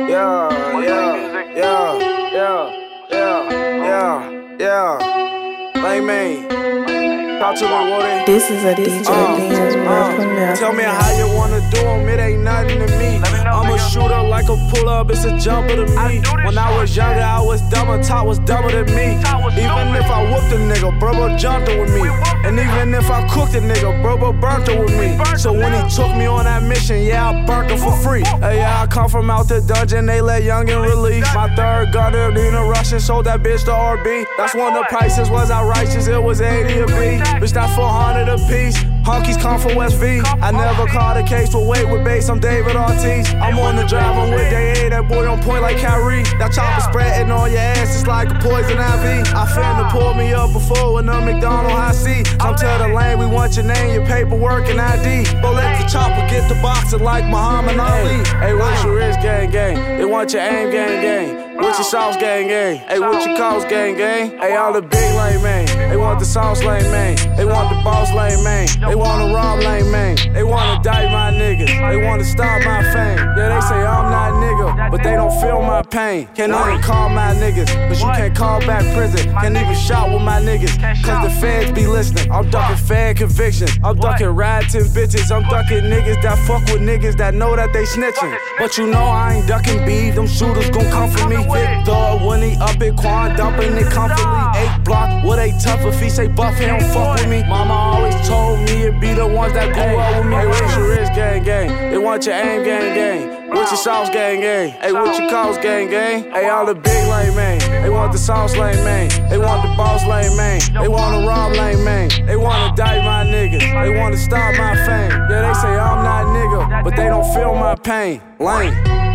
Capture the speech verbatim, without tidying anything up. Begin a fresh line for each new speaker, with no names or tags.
Yeah, yeah, yeah, yeah, yeah, yeah, yeah. Like me. Talk to me, Woody.
This is a D J
Uh,
Benz
uh,
from
Tell me how you wanna do 'em, it ain't nothing to me. I'm a shooter like a pull-up, it's a jumper to me. When I was younger, I was dumber, Top was dumber than me. Even if I whooped a nigga, bro, bro jumped it with me. And even if I cooked a nigga, bro, bro burnt it with me. So when he took me on that mission, yeah, I burnt it for free. Hey, yeah, I come from out the dungeon, they let youngin' release. My third gunner, Nina Russian, sold that bitch to R B. That's when the prices was outrageous, it was eighty a beat. Bitch, that four hundred a piece. Honkies come from West V. I never caught a case for weight with bass, I'm David Ortiz. I'm on the drive, I'm with Day A, that boy on point like Kyrie. That chopper spreading on your ass, it's like a poison I V. I finna pull me up before in a McDonald high C. Come to the lane, we want your name, your paperwork, and I D. But let the chopper get the boxing like Muhammad Ali. Hey, what's your wrist, gang, gang? They want your aim, gang, gang. What's your sauce, gang, gang? Hey, what's your cost, gang, gang? Hey, all the big lane, man. They want the sauce lane, man. They want the boss lane, man. They wanna rob lane, man. They wanna die my niggas. They wanna stop my fame. Yeah, they say I'm not nigga, but they don't feel my pain. Can't even call my niggas, but you can't call back prison. Can't even shout with my niggas, cause the feds be listening. I'm ducking fed convictions. I'm ducking riding bitches. I'm ducking niggas that fuck with niggas that know that they snitching. But you know I ain't ducking beef. Them shooters gon' come for me. Vic Dog when he up in Quan, dumping it comfortably. Eight block, what they tough if he say buff, he don't fuck with me. Mama always told me it be the ones that grew up with me. Hey, what's your wrist, gang, gang? They want your aim, gang, gang. What's your sauce, gang, gang? Hey, what's your cost, gang, gang? Hey, all the big lane, man. They want the sauce lane, man. They want the boss lane, man. They wanna rob lane, man. They wanna die my niggas. They wanna stop my fame. Yeah, they say I'm not nigga, but they don't feel my pain. Lame.